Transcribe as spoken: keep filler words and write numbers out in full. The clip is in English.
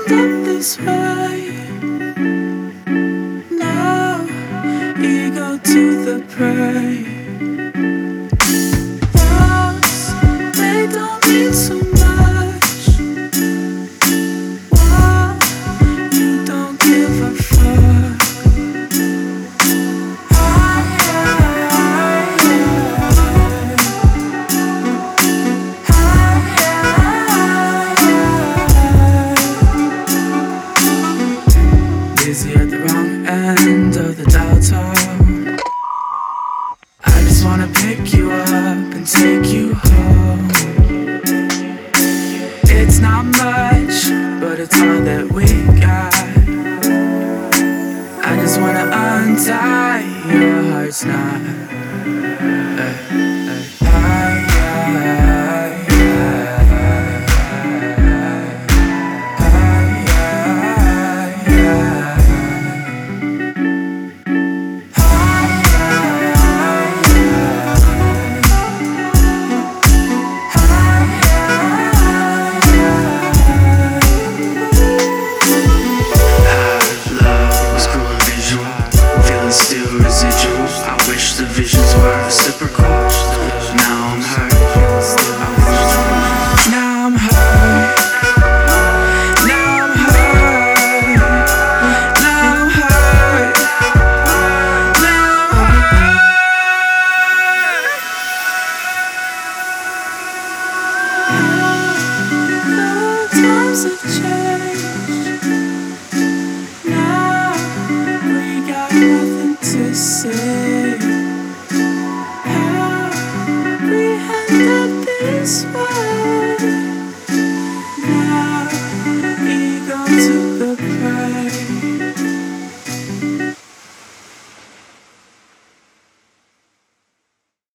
up this way. Now, ego to the prey. Thoughts, they don't mean so much. Why you don't give a fuck? Busy at the wrong end of the dial tone. I just wanna pick you up and take you home. It's not much, but it's all that we got. I just wanna untie your heart's knot. Hey, hey. I, still residual. I wish the visions were reciprocal. Now I'm hurt. Now I'm hurt. Now I'm hurt. Now I'm hurt. Now I'm hurt. The times have changed. Now we got nothing to say. How we end up this way?